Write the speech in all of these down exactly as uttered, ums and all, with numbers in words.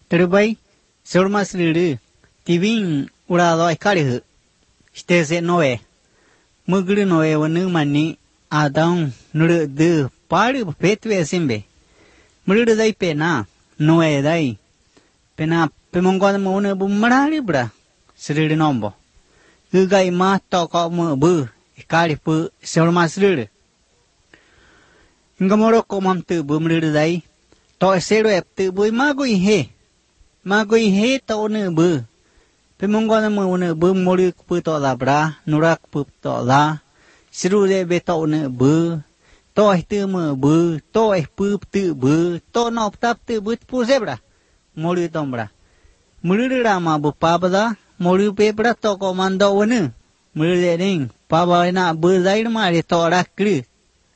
Terbai, Surmas Lidu, Tivin Urado Ikarihu, Stese Noe, Mugri Noe, one money, Adam, Nur de Party of Petwe Simbe. Murder they pena, Noe they. Pena, Pemongon Mona Bumaribra, Sirinombo. Ugai ma talk of Mubu, Ikaripu, Surmas Lidu. Ingamoro comam to Bumri day. To sero ep tu boy magui he. Magui he to one bu. Pemongona mo one bu mori pu to la bra, nurak pu to la. Siru de be to one bu. To eh tu mo bu, to eh pu tu bu, to no tap tu bu pu zebra. Mori tombra. Muri rama bu pabada, mori pepra to komando one. Muri de ring, paba na bu zaid mari to rakri.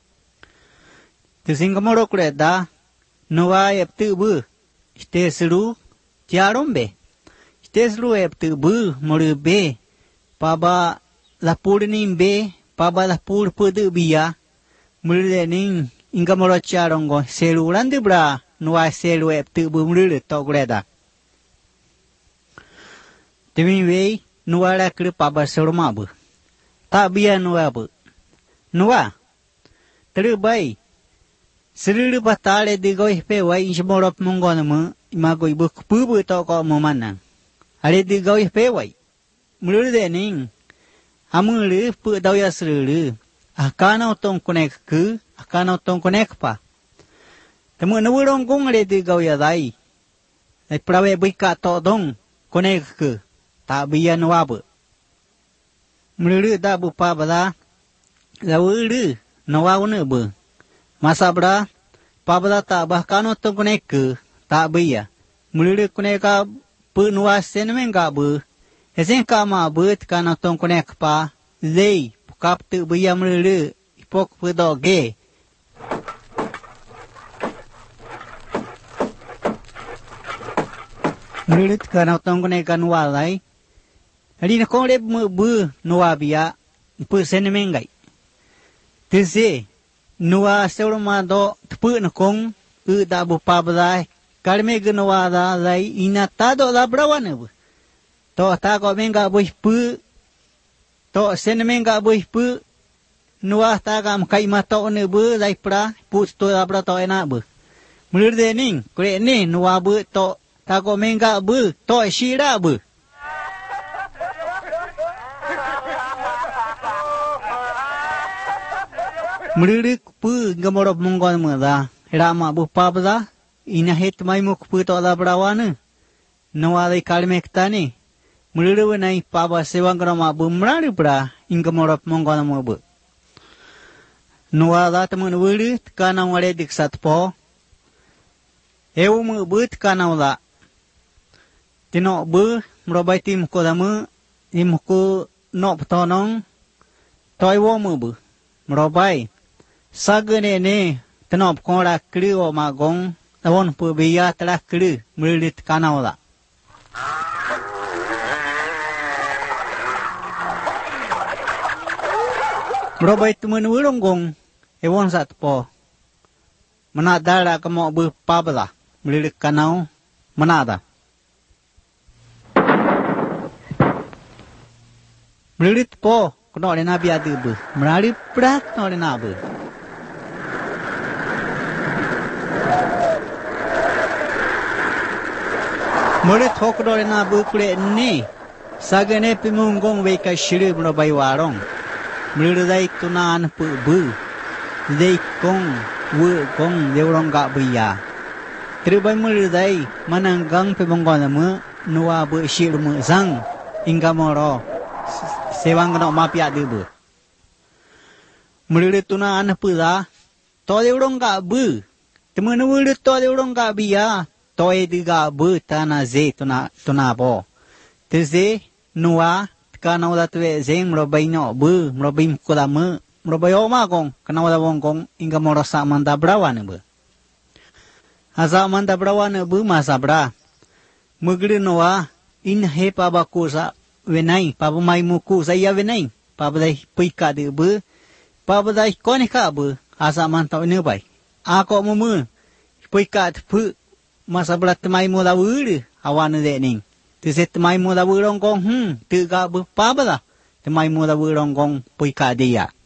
Tu singamoro kreda. Noa ep tu bu, este seru, tiarombe. Este seru ep tu bu, mori be, paba la purnin be, paba la pur pudu bia, mori de ning, inga moro tiarongo, seru rande bra, noa seru ep tu bu mori to greda. Temi wei, noa la kri paba seru mabu. Ta bia noa bu. Noa, terbai. Seri batale di goi pe wai ishmorop mongona mu imagoi buk pubu to ko momana. Ale di goi pe wai. Mulu de ning. Amulu pu dau ya seri. Akana otong konek ku, akana otong konek pa. Temu nu rong kong ale di goi ya dai. Ai prawe bika to dong konek ku. Ta biya no abu. Mulu da bu pa bala. La ulu no wa unu bu. Masa bra, pabda tak bahkan otong konek ke, tak biya. Mulai konek ka penuas senemen ka bu, esen ka ma bu kan otong konek pa, lei, kap tu biya mulai, ipok pedo ge. Mulai kan otong konek kan walai, hari nak kau lep bu nuwa biya, pu senemen gai. Tese. Nuwa seorang do tepu nakong u da bu pabdai karme gnawa da lai ina ta do la brawane bu to ta ko menga bu pu to sen menga bu pu nuwa ta gam kai ma to ne bu lai pra pu to la bra to ena bu mulur de ning kre ni nuwa bu to ta ko menga bu to shira bu Muririk pu gamorop monggon mada rama bu pabda ina het mai muk pu to la brawane no ale kalmek tani muriru nai paba sewang rama bu mrari bra ingamorop monggon mo bu no ala temun wuri kana wale diksat po eu mu but kana la tino bu mrobai tim ko damu imku no ptonong toiwo mu bu mrobai Sagene ne tenop kora kri o magong tawon pu biya telah kri melilit kanaula. Merobai temen wirunggong ewon sat po. Menadara kemo bu pabla melilit kanau menada. Melilit po kena oleh nabi adu bu. Merali prak kena oleh nabi. Murid hokdor na bukle ni sagane pimunggong weka shiri merobai warong meridai tunan pu bu dei kong wu kong deurong ga buya tribai meridai mananggang pimunggong mu nuwa bu shir mu zang ingga moro sewang no mapia debu meridai tunan pu da to deurong ga bu temenu meridai to deurong ga biya Toy diga bu tana ze tuna tuna bo. Teze nuwa kana wala tuwe zeng mrobai no bu mrobai mkula mu mrobai oma kong kana wala wong kong inga morosa manda brawan bu. Asa manda brawan bu masa bra. Mugri nuwa in he paba kusa venai paba mai muku saya venai paba dai puika de bu paba dai konika bu asa manta ne bai. Ako mumu puika pu masa belah temai mu tahu le awan de ning. Tu se temai mu tahu rong kong hmm tu ka bu pa ba la. Temai mu tahu rong kong pui ka dia.